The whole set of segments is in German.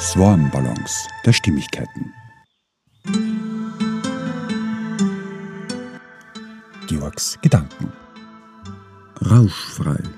Swarmballons der Stimmigkeiten. Georgs Gedanken. Rauschfrei.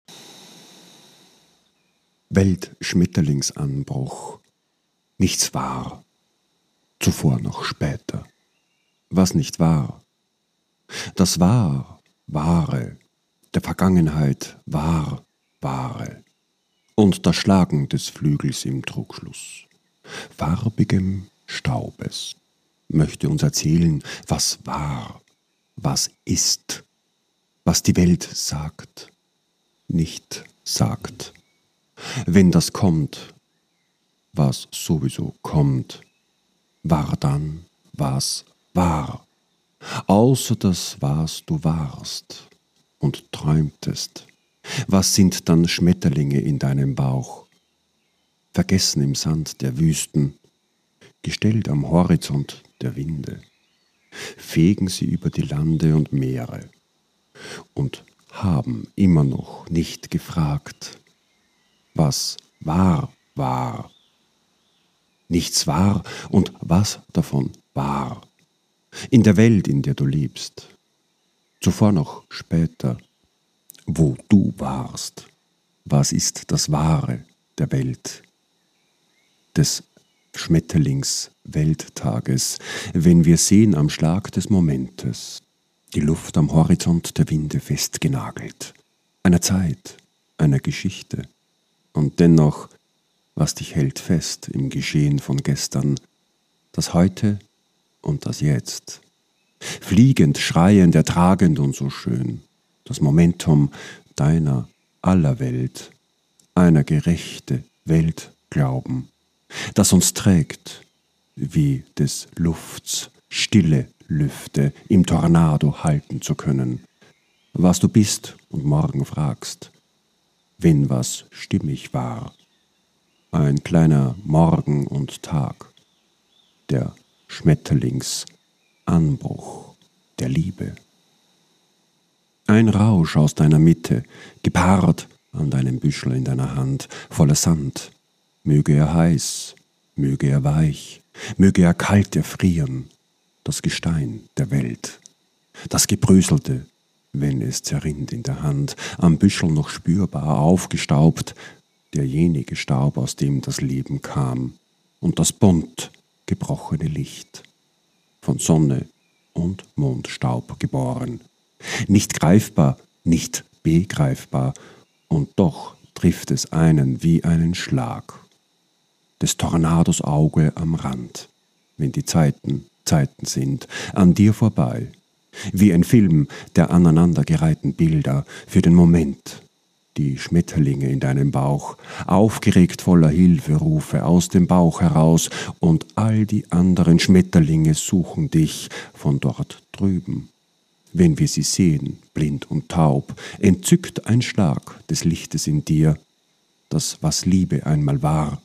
Weltschmetterlingsanbruch. Nichts war, zuvor noch später. Was nicht war, das war, wahre, der Vergangenheit war, wahre. Und das Schlagen des Flügels im Trugschluss, farbigem Staubes, möchte uns erzählen, was war, was ist, was die Welt sagt, nicht sagt. Wenn das kommt, was sowieso kommt, war dann, was war, außer das, was du warst und träumtest. Was sind dann Schmetterlinge in deinem Bauch, vergessen im Sand der Wüsten, gestellt am Horizont der Winde? Fegen sie über die Lande und Meere und haben immer noch nicht gefragt, was war, war. Nichts war und was davon war. In der Welt, in der du lebst, zuvor noch später, wo du warst. Was ist das Wahre der Welt, des Schmetterlings-Welttages, wenn wir sehen am Schlag des Momentes, die Luft am Horizont der Winde festgenagelt, einer Zeit, einer Geschichte, und dennoch, was dich hält fest im Geschehen von gestern, das Heute und das Jetzt, fliegend, schreiend, ertragend und so schön, das Momentum deiner aller Welt, einer gerechte Welt glauben, das uns trägt, wie des Lufts stille Lüfte im Tornado halten zu können, was du bist und morgen fragst, wenn was stimmig war, ein kleiner Morgen und Tag, der Schmetterlingsanbruch der Liebe. Ein Rausch aus deiner Mitte, gepaart an deinem Büschel in deiner Hand, voller Sand. Möge er heiß, möge er weich, möge er kalt erfrieren, das Gestein der Welt. Das Gebröselte, wenn es zerrinnt in der Hand, am Büschel noch spürbar aufgestaubt, derjenige Staub, aus dem das Leben kam, und das bunt gebrochene Licht, von Sonne und Mondstaub geboren. Nicht greifbar, nicht begreifbar, und doch trifft es einen wie einen Schlag. Des Tornados Auge am Rand, wenn die Zeiten sind, an dir vorbei, wie ein Film der aneinandergereihten Bilder für den Moment. Die Schmetterlinge in deinem Bauch, aufgeregt voller Hilferufe aus dem Bauch heraus, und all die anderen Schmetterlinge suchen dich von dort drüben. Wenn wir sie sehen, blind und taub, entzückt ein Schlag des Lichtes in dir, das, was Liebe einmal war.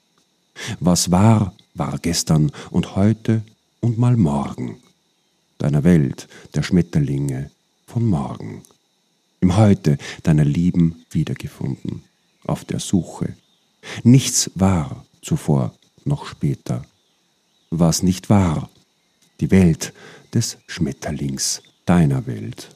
Was war, war gestern und heute und mal morgen. Deiner Welt, der Schmetterlinge von morgen. Im Heute deiner Lieben wiedergefunden, auf der Suche. Nichts war zuvor noch später. Was nicht war, die Welt des Schmetterlings, deiner Welt.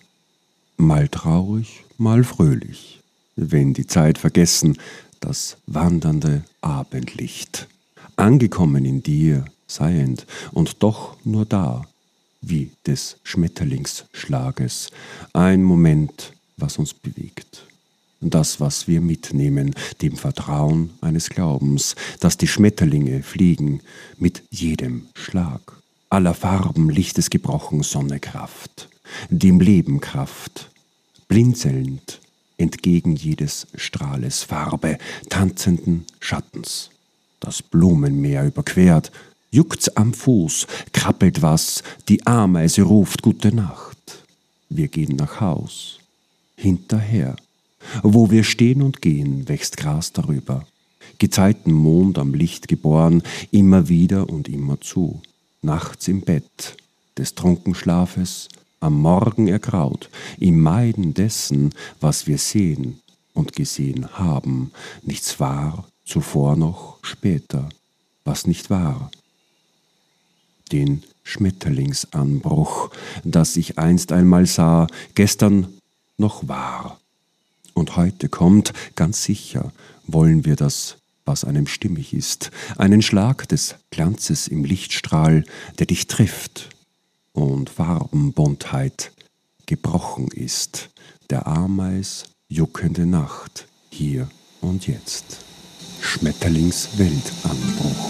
Mal traurig, mal fröhlich, wenn die Zeit vergessen, das wandernde Abendlicht. Angekommen in dir, seiend und doch nur da, wie des Schmetterlingsschlages, ein Moment, was uns bewegt. Das, was wir mitnehmen, dem Vertrauen eines Glaubens, dass die Schmetterlinge fliegen mit jedem Schlag. Aller Farben Lichtes gebrochen Sonnekraft, dem Leben Kraft, blinzelnd entgegen jedes Strahles Farbe, tanzenden Schattens. Das Blumenmeer überquert, juckt's am Fuß, krabbelt was, die Ameise ruft Gute Nacht. Wir gehen nach Haus, hinterher. Wo wir stehen und gehen, wächst Gras darüber. Gezeitenmond am Licht geboren, immer wieder und immerzu. Nachts im Bett, des Trunkenschlafes, am Morgen ergraut, im Meiden dessen, was wir sehen und gesehen haben, nichts war, zuvor noch später. was nicht war. Den Schmetterlingsanbruch, das ich einst einmal sah, gestern noch war. Und heute kommt, ganz sicher, wollen wir das, was einem stimmig ist, einen Schlag des Glanzes im Lichtstrahl, der dich trifft und Farbenbuntheit gebrochen ist, der Ameis juckende Nacht, hier und jetzt. Schmetterlingsweltanbruch.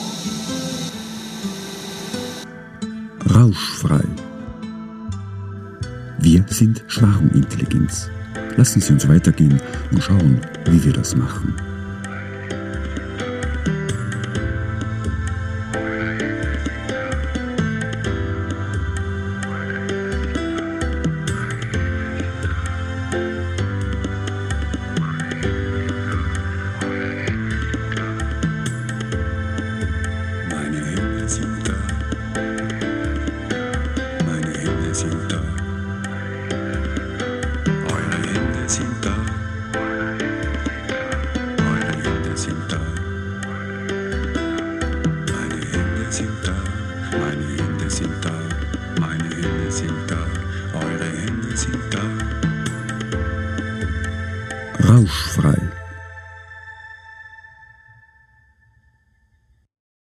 Rauschfrei. Wir sind Schwarmintelligenz. Lassen Sie uns weitergehen und schauen, wie wir das machen. Meine Hände sind da. Meine Hände sind da. Eure Hände sind da. Eure Hände sind da. Meine Hände sind da. Meine Hände sind da. Meine Hände sind da. Eure Hände sind da. Rauschfrei.